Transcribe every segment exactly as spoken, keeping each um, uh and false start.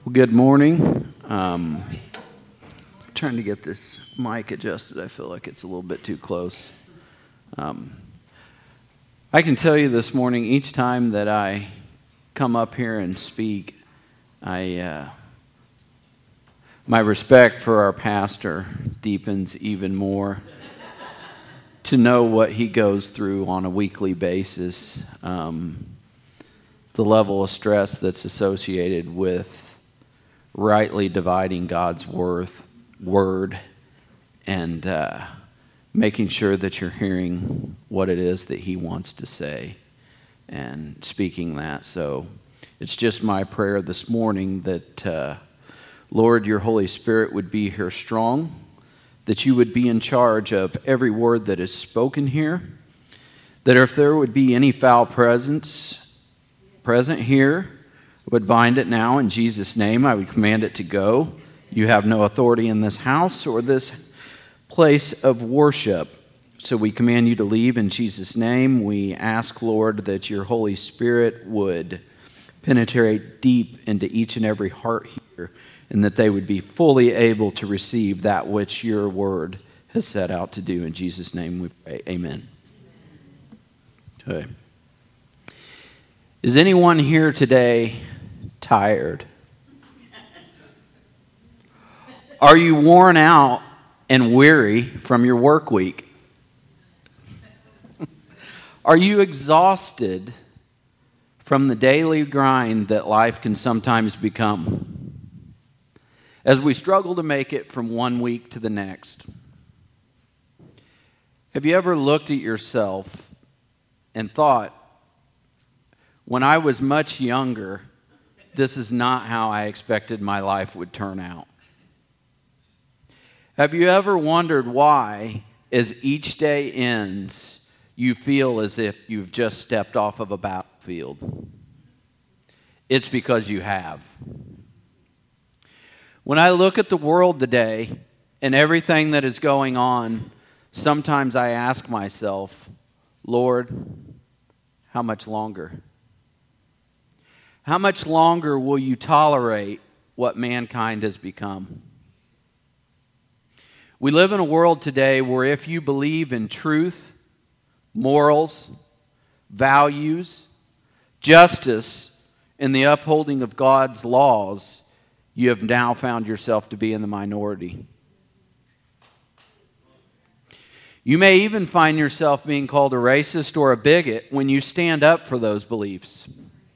Well, good morning. Um, trying to get this mic adjusted. I feel like it's a little bit too close. Um, I can tell you this morning, each time that I come up here and speak, I uh, my respect for our pastor deepens even more. To know what he goes through on a weekly basis, um, the level of stress that's associated with rightly dividing God's worth, word and uh, making sure that you're hearing what it is that he wants to say and speaking that. So it's just my prayer this morning that, uh, Lord, your Holy Spirit would be here strong, that you would be in charge of every word that is spoken here, that if there would be any foul presence present here, would bind it now in Jesus' name. I would command it to go. You have no authority in this house or this place of worship. So we command you to leave in Jesus' name. We ask, Lord, that your Holy Spirit would penetrate deep into each and every heart here, and that they would be fully able to receive that which your word has set out to do. In Jesus' name we pray. Amen. Okay. Is anyone here today tired? Are you worn out and weary from your work week? Are you exhausted from the daily grind that life can sometimes become, as we struggle to make it from one week to the next? Have you ever looked at yourself and thought, when I was much younger, this is not how I expected my life would turn out? Have you ever wondered why, as each day ends, you feel as if you've just stepped off of a battlefield? It's because you have. When I look at the world today and everything that is going on, sometimes I ask myself, Lord, how much longer? How much longer will you tolerate what mankind has become? We live in a world today where if you believe in truth, morals, values, justice, and the upholding of God's laws, you have now found yourself to be in the minority. You may even find yourself being called a racist or a bigot when you stand up for those beliefs.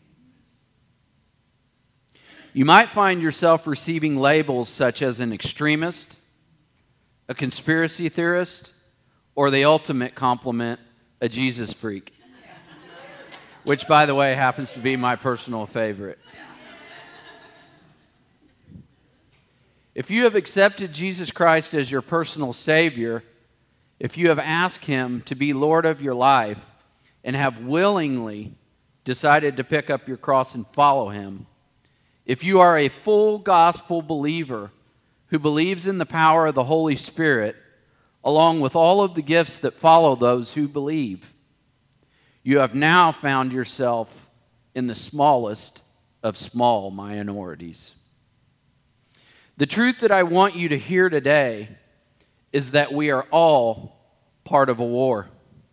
You might find yourself receiving labels such as an extremist, a conspiracy theorist, or the ultimate compliment, a Jesus freak, which, by the way, happens to be my personal favorite. If you have accepted Jesus Christ as your personal Savior, if you have asked Him to be Lord of your life and have willingly decided to pick up your cross and follow Him, if you are a full gospel believer who believes in the power of the Holy Spirit, along with all of the gifts that follow those who believe, you have now found yourself in the smallest of small minorities. The truth that I want you to hear today is that we are all part of a war.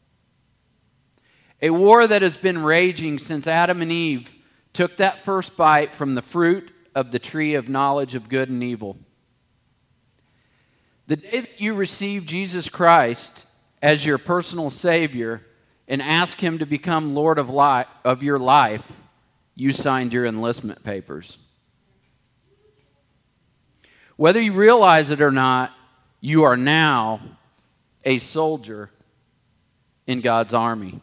A war that has been raging since Adam and Eve took that first bite from the fruit of the tree of knowledge of good and evil. The day that you receive Jesus Christ as your personal Savior and ask Him to become Lord of, life, of your life, you signed your enlistment papers. Whether you realize it or not, you are now a soldier in God's army.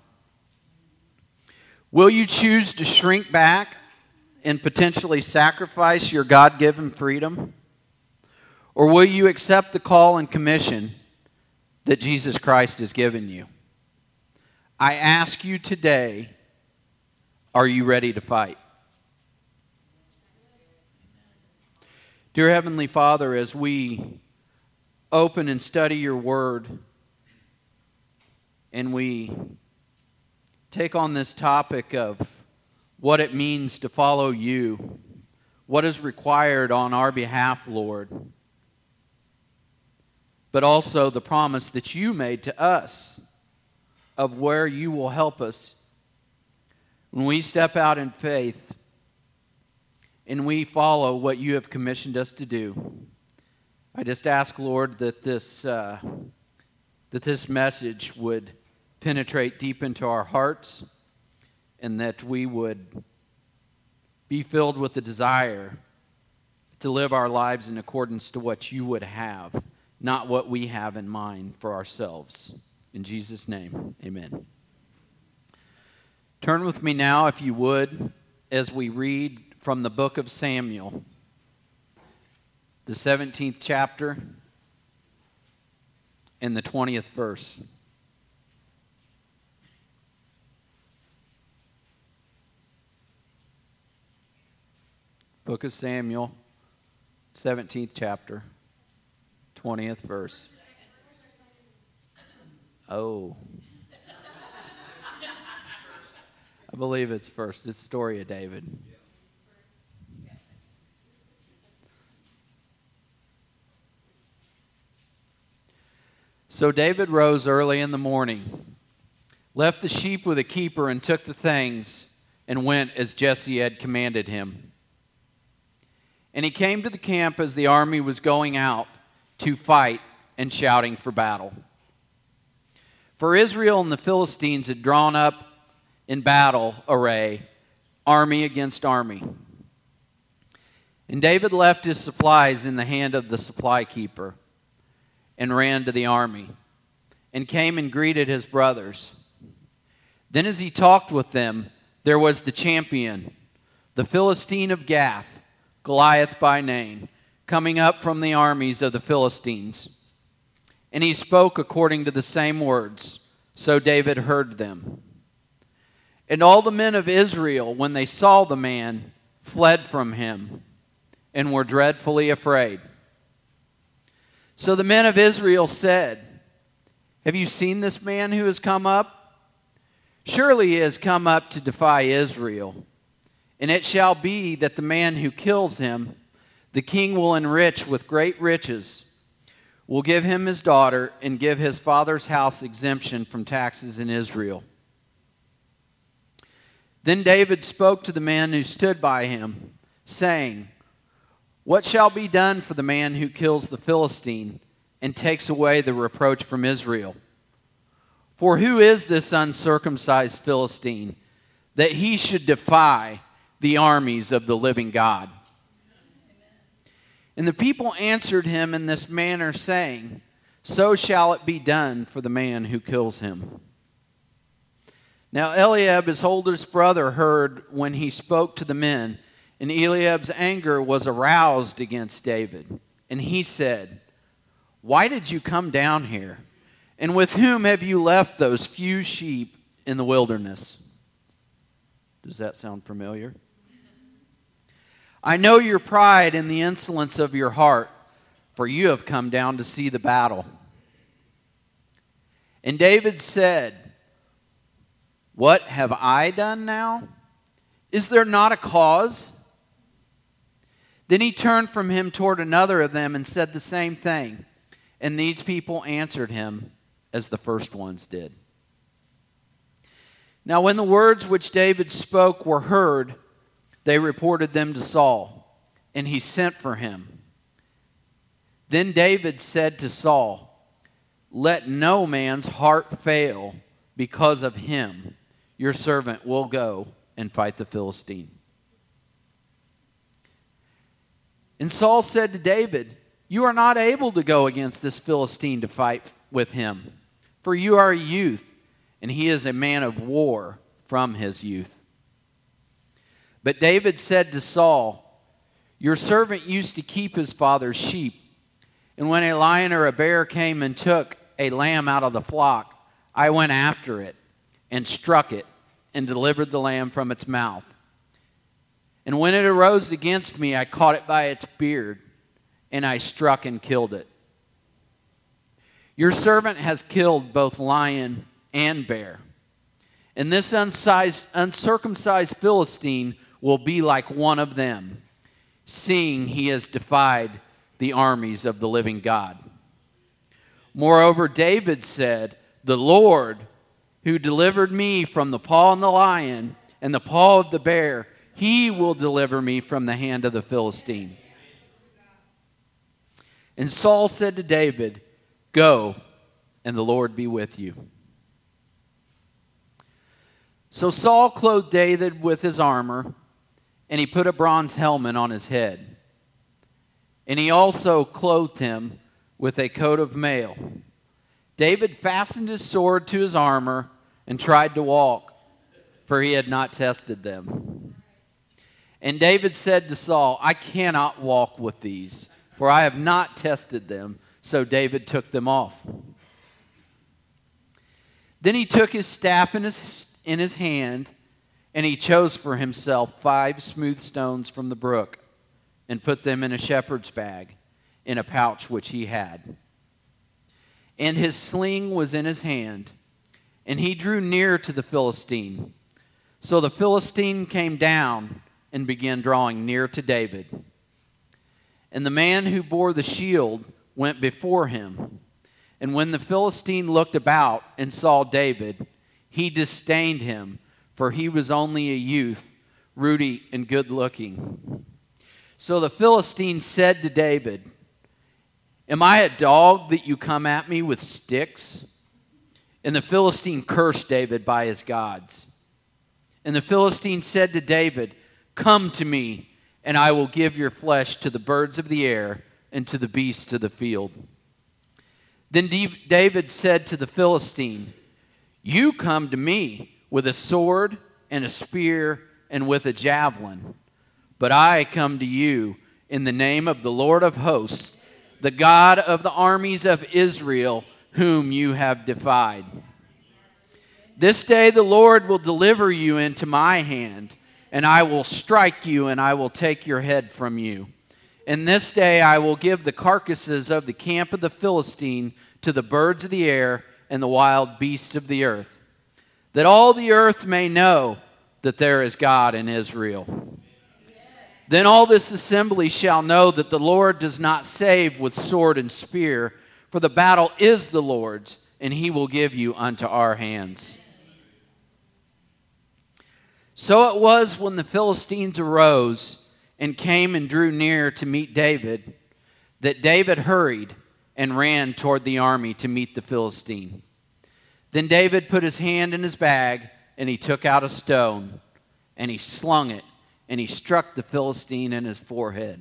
Will you choose to shrink back and potentially sacrifice your God-given freedom? Or will you accept the call and commission that Jesus Christ has given you? I ask you today, are you ready to fight? Dear Heavenly Father, as we open and study your word, and we take on this topic of what it means to follow you, what is required on our behalf, Lord, but also the promise that you made to us of where you will help us when we step out in faith and we follow what you have commissioned us to do. I just ask, Lord, that this uh, that this message would penetrate deep into our hearts, and that we would be filled with the desire to live our lives in accordance to what you would have, not what we have in mind for ourselves. In Jesus' name, amen. Turn with me now, if you would, as we read from the book of Samuel, the seventeenth chapter and the twentieth verse. Book of Samuel, seventeenth chapter, twentieth verse. Oh. I believe it's first. It's the story of David. So David rose early in the morning, left the sheep with a keeper, and took the things, and went as Jesse had commanded him. And he came to the camp as the army was going out to fight and shouting for battle. For Israel and the Philistines had drawn up in battle array, army against army. And David left his supplies in the hand of the supply keeper and ran to the army and came and greeted his brothers. Then as he talked with them, there was the champion, the Philistine of Gath, Goliath by name, coming up from the armies of the Philistines. And he spoke according to the same words, so David heard them. And all the men of Israel, when they saw the man, fled from him and were dreadfully afraid. So the men of Israel said, "Have you seen this man who has come up? Surely he has come up to defy Israel. And it shall be that the man who kills him, the king will enrich with great riches, will give him his daughter, and give his father's house exemption from taxes in Israel." Then David spoke to the man who stood by him, saying, "What shall be done for the man who kills the Philistine and takes away the reproach from Israel? For who is this uncircumcised Philistine that he should defy the armies of the living God?" And the people answered him in this manner, saying, "So shall it be done for the man who kills him." Now Eliab, his oldest brother, heard when he spoke to the men, and Eliab's anger was aroused against David. And he said, "Why did you come down here? And with whom have you left those few sheep in the wilderness?" Does that sound familiar? "I know your pride and the insolence of your heart, for you have come down to see the battle." And David said, "What have I done now? Is there not a cause?" Then he turned from him toward another of them and said the same thing. And these people answered him as the first ones did. Now when the words which David spoke were heard, they reported them to Saul, and he sent for him. Then David said to Saul, "Let no man's heart fail because of him. Your servant will go and fight the Philistine." And Saul said to David, "You are not able to go against this Philistine to fight with him, for you are a youth, and he is a man of war from his youth." But David said to Saul, "Your servant used to keep his father's sheep, and when a lion or a bear came and took a lamb out of the flock, I went after it and struck it and delivered the lamb from its mouth. And when it arose against me, I caught it by its beard, and I struck and killed it. Your servant has killed both lion and bear. And this uncircumcised Philistine will be like one of them. seeing he has defied the armies of the living God. Moreover, David said, the Lord, who delivered me from the paw of the lion and the paw of the bear, he will deliver me from the hand of the Philistine. And Saul said to David, go, and the Lord be with you. So Saul clothed David with his armor, and he put a bronze helmet on his head. And he also clothed him with a coat of mail. David fastened his sword to his armor and tried to walk, for he had not tested them. And David said to Saul, I cannot walk with these, for I have not tested them. So David took them off. Then he took his staff in his, in his hand, and he chose for himself five smooth stones from the brook, and put them in a shepherd's bag, in a pouch which he had. And his sling was in his hand, and he drew near to the Philistine. So the Philistine came down and began drawing near to David. And the man who bore the shield went before him. And when the Philistine looked about and saw David, he disdained him, for he was only a youth, ruddy and good-looking. So the Philistine said to David, am I a dog that you come at me with sticks? And the Philistine cursed David by his gods. And the Philistine said to David, come to me, and I will give your flesh to the birds of the air and to the beasts of the field. Then David said to the Philistine, you come to me with a sword and a spear and with a javelin, but I come to you in the name of the Lord of hosts, the God of the armies of Israel, whom you have defied. This day the Lord will deliver you into my hand, and I will strike you, and I will take your head from you. And this day I will give the carcasses of the camp of the Philistine to the birds of the air and the wild beasts of the earth, that all the earth may know that there is God in Israel. Then all this assembly shall know that the Lord does not save with sword and spear, for the battle is the Lord's, and he will give you unto our hands. So it was when the Philistines arose and came and drew near to meet David, that David hurried and ran toward the army to meet the Philistine. Then David put his hand in his bag, and he took out a stone, and he slung it, and he struck the Philistine in his forehead,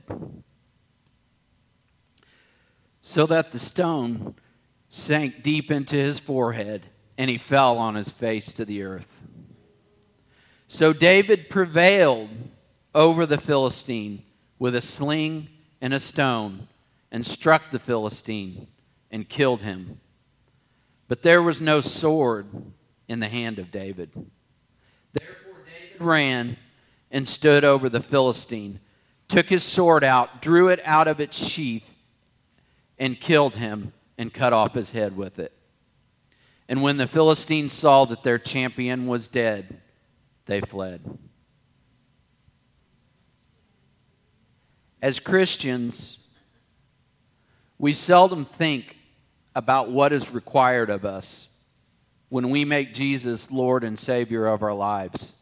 so that the stone sank deep into his forehead, and he fell on his face to the earth. So David prevailed over the Philistine with a sling and a stone, and struck the Philistine and killed him. But there was no sword in the hand of David. Therefore David ran and stood over the Philistine, took his sword out, drew it out of its sheath, and killed him, and cut off his head with it. And when the Philistines saw that their champion was dead, they fled. As Christians, we seldom think about what is required of us when we make Jesus Lord and Savior of our lives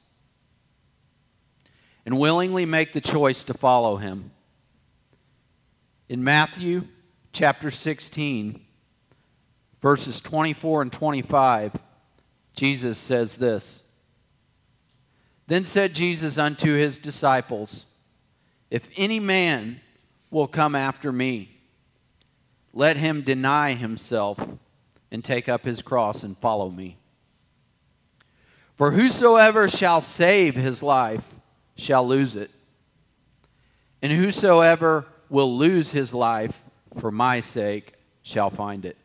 and willingly make the choice to follow him. In Matthew chapter sixteen, verses twenty-four and twenty-five, Jesus says this, Then said Jesus unto his disciples, If any man will come after me, let him deny himself and take up his cross and follow me. For whosoever shall save his life shall lose it, and whosoever will lose his life for my sake shall find it.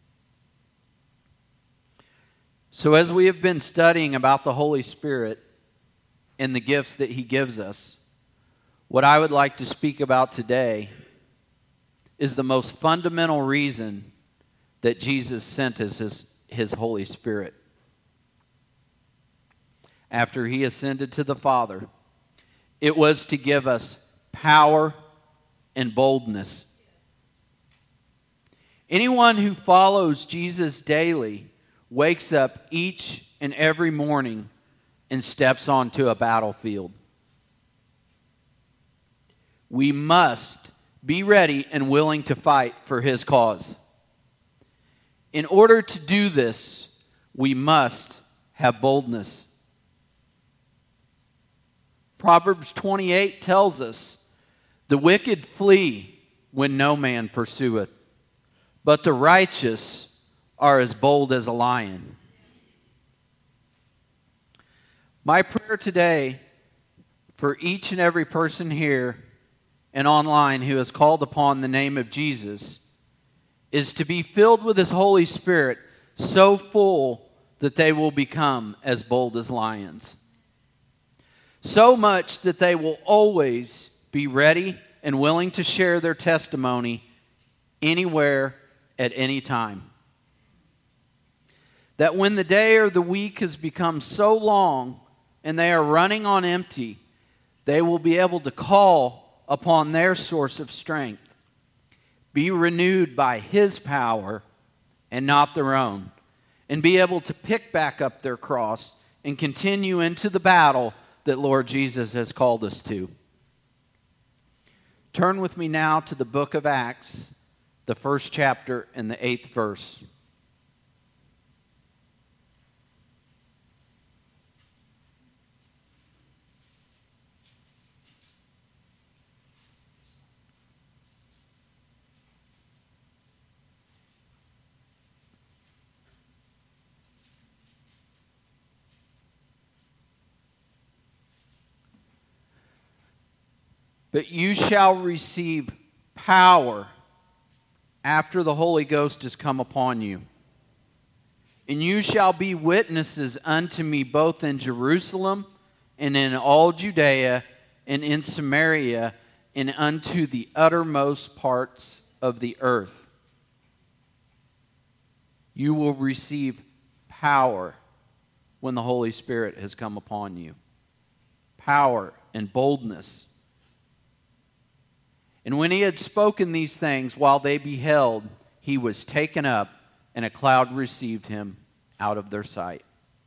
So as we have been studying about the Holy Spirit and the gifts that he gives us, what I would like to speak about today is the most fundamental reason that Jesus sent us his, his Holy Spirit. After he ascended to the Father, it was to give us power, and boldness. Anyone who follows Jesus daily wakes up each and every morning and steps onto a battlefield. We must be ready and willing to fight for his cause. In order to do this, we must have boldness. Proverbs twenty-eight tells us, "The wicked flee when no man pursueth, but the righteous are as bold as a lion." My prayer today for each and every person here and online who has called upon the name of Jesus is to be filled with his Holy Spirit so full that they will become as bold as lions. So much that they will always be ready and willing to share their testimony anywhere at any time. That when the day or the week has become so long and they are running on empty, they will be able to call upon their source of strength, be renewed by his power and not their own, and be able to pick back up their cross and continue into the battle that Lord Jesus has called us to. Turn with me now to the book of Acts, the first chapter and the eighth verse. But you shall receive power after the Holy Ghost has come upon you. And you shall be witnesses unto me both in Jerusalem and in all Judea and in Samaria and unto the uttermost parts of the earth. You will receive power when the Holy Spirit has come upon you. Power and boldness. And when he had spoken these things, while they beheld, he was taken up, and a cloud received him out of their sight.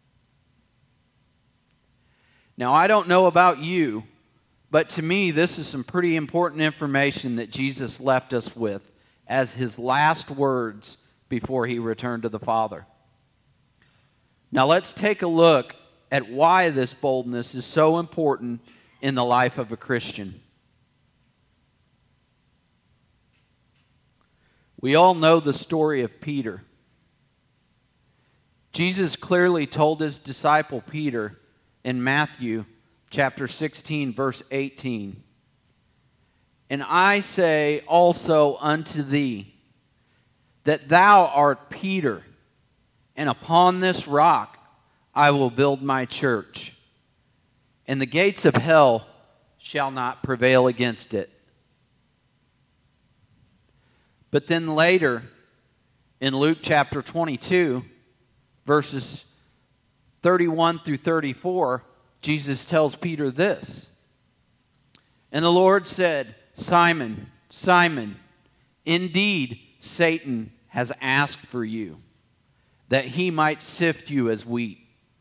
Now, I don't know about you, but to me, this is some pretty important information that Jesus left us with as his last words before he returned to the Father. Now, let's take a look at why this boldness is so important in the life of a Christian. We all know the story of Peter. Jesus clearly told his disciple Peter in Matthew chapter sixteen, verse eighteen, "And I say also unto thee, that thou art Peter, and upon this rock I will build my church, and the gates of hell shall not prevail against it." But then later, in Luke chapter twenty-two, verses thirty-one through thirty-four, Jesus tells Peter this. "And the Lord said, Simon, Simon, indeed Satan has asked for you, that he might sift you as wheat.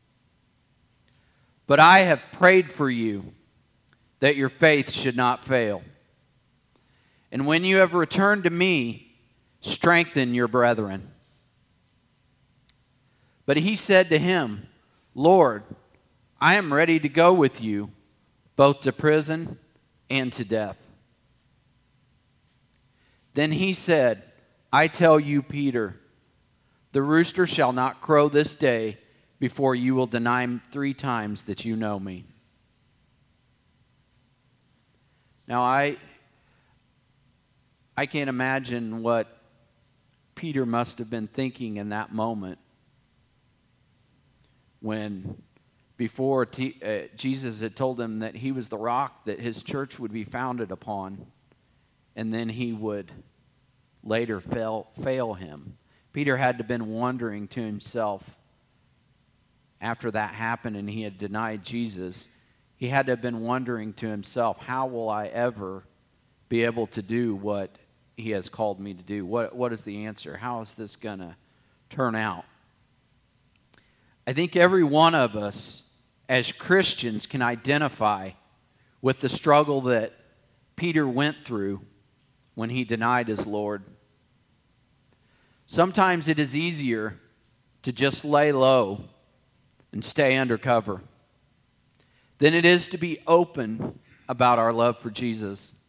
But I have prayed for you, that your faith should not fail. And when you have returned to me, strengthen your brethren." But he said to him, "Lord, I am ready to go with you, both to prison and to death." Then he said, "I tell you, Peter, the rooster shall not crow this day before you will deny three times that you know me." Now, I... I can't imagine what Peter must have been thinking in that moment when, before T, uh, Jesus had told him that he was the rock that his church would be founded upon, and then he would later fail, fail him. Peter had to have been wondering to himself, after that happened and he had denied Jesus, He had to have been wondering to himself, how will I ever be able to do what he has called me to do? What, what is the answer? How is this going to turn out? I think every one of us as Christians can identify with the struggle that Peter went through when he denied his Lord. Sometimes it is easier to just lay low and stay undercover than it is to be open about our love for Jesus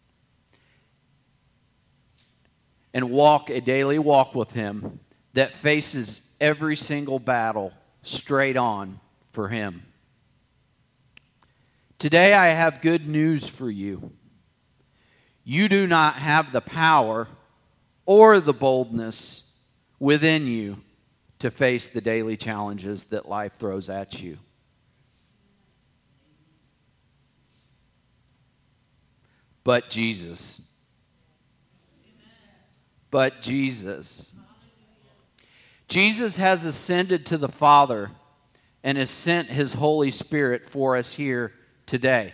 and walk a daily walk with him that faces every single battle straight on for him. Today I have good news for you. You do not have the power or the boldness within you to face the daily challenges that life throws at you. But Jesus. But Jesus. Jesus has ascended to the Father and has sent his Holy Spirit for us here today.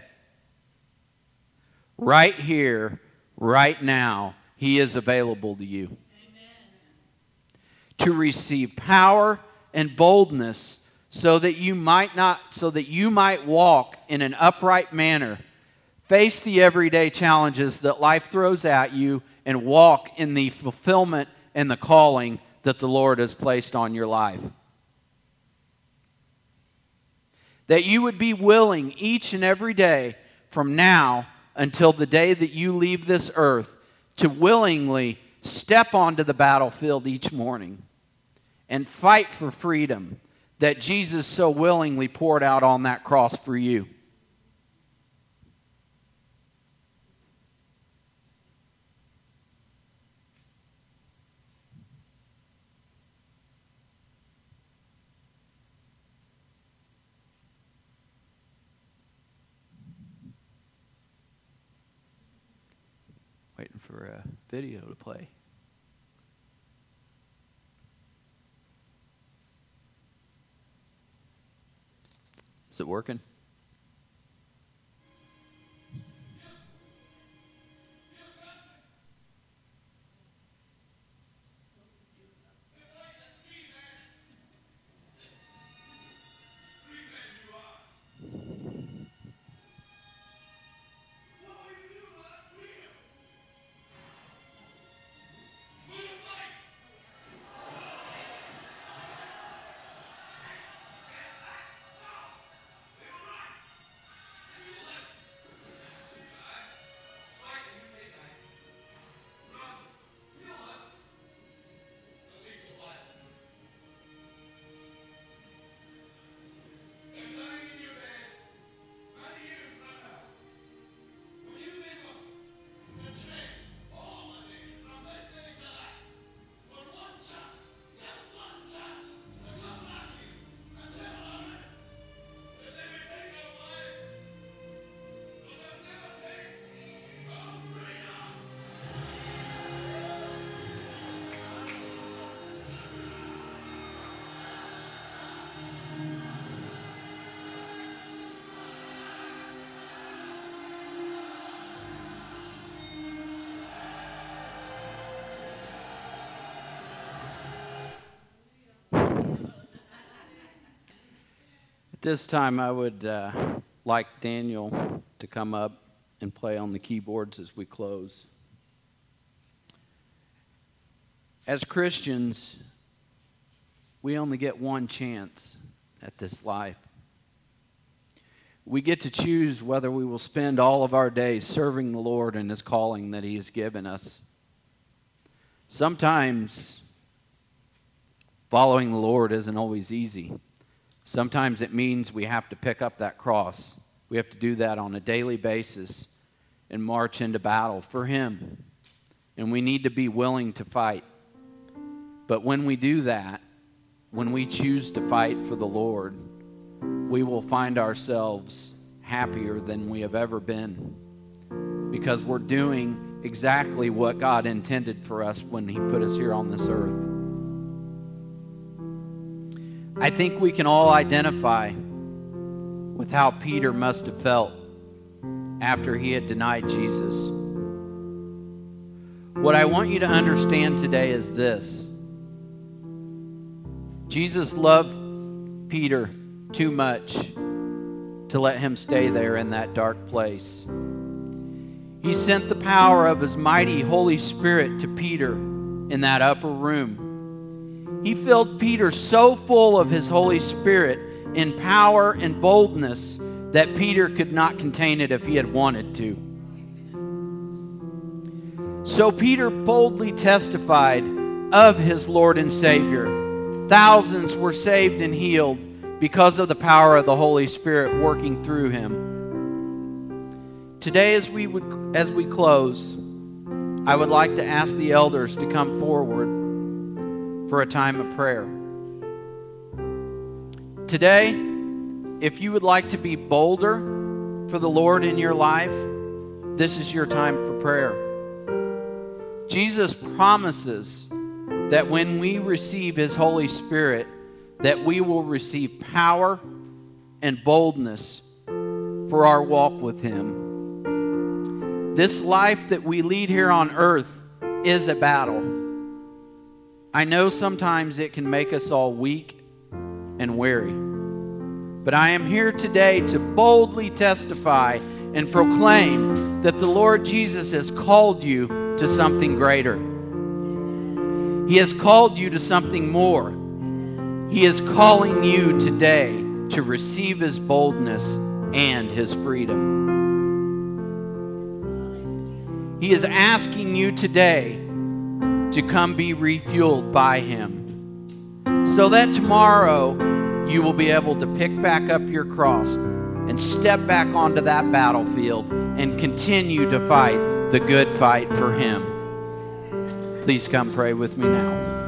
Right here, right now, he is available to you. Amen. To receive power and boldness so that you might not so that you might walk in an upright manner, face the everyday challenges that life throws at you, and walk in the fulfillment and the calling that the Lord has placed on your life. That you would be willing each and every day from now until the day that you leave this earth to willingly step onto the battlefield each morning and fight for freedom that Jesus so willingly poured out on that cross for you. Waiting for a video to play. Is it working? This time I would uh, like Daniel to come up and play on the keyboards as we close. As Christians, we only get one chance at this life. We get to choose whether we will spend all of our days serving the Lord and his calling that he has given us. Sometimes following the Lord isn't always easy. Sometimes it means we have to pick up that cross. We have to do that on a daily basis and march into battle for him. And we need to be willing to fight. But when we do that, when we choose to fight for the Lord, we will find ourselves happier than we have ever been, because we're doing exactly what God intended for us when he put us here on this earth. I think we can all identify with how Peter must have felt after he had denied Jesus. What I want you to understand today is this. Jesus loved Peter too much to let him stay there in that dark place. He sent the power of his mighty Holy Spirit to Peter in that upper room. He filled Peter so full of his Holy Spirit in power and boldness that Peter could not contain it if he had wanted to. So Peter boldly testified of his Lord and Savior. Thousands were saved and healed because of the power of the Holy Spirit working through him. Today, as we would, as we close, I would like to ask the elders to come forward for a time of prayer. Today, if you would like to be bolder for the Lord in your life, this is your time for prayer. Jesus promises that when we receive His Holy Spirit, that we will receive power and boldness for our walk with Him. This life that we lead here on earth is a battle. I know sometimes it can make us all weak and weary. But I am here today to boldly testify and proclaim that the Lord Jesus has called you to something greater. He has called you to something more. He is calling you today to receive His boldness and His freedom. He is asking you today to come be refueled by Him, so that tomorrow you will be able to pick back up your cross and step back onto that battlefield and continue to fight the good fight for Him. Please come pray with me now.